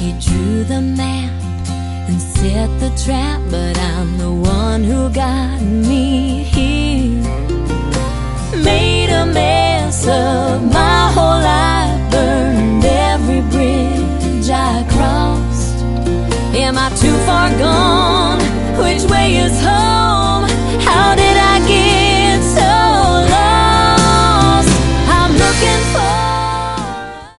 He drew the map and set the trap, but I'm the one who got me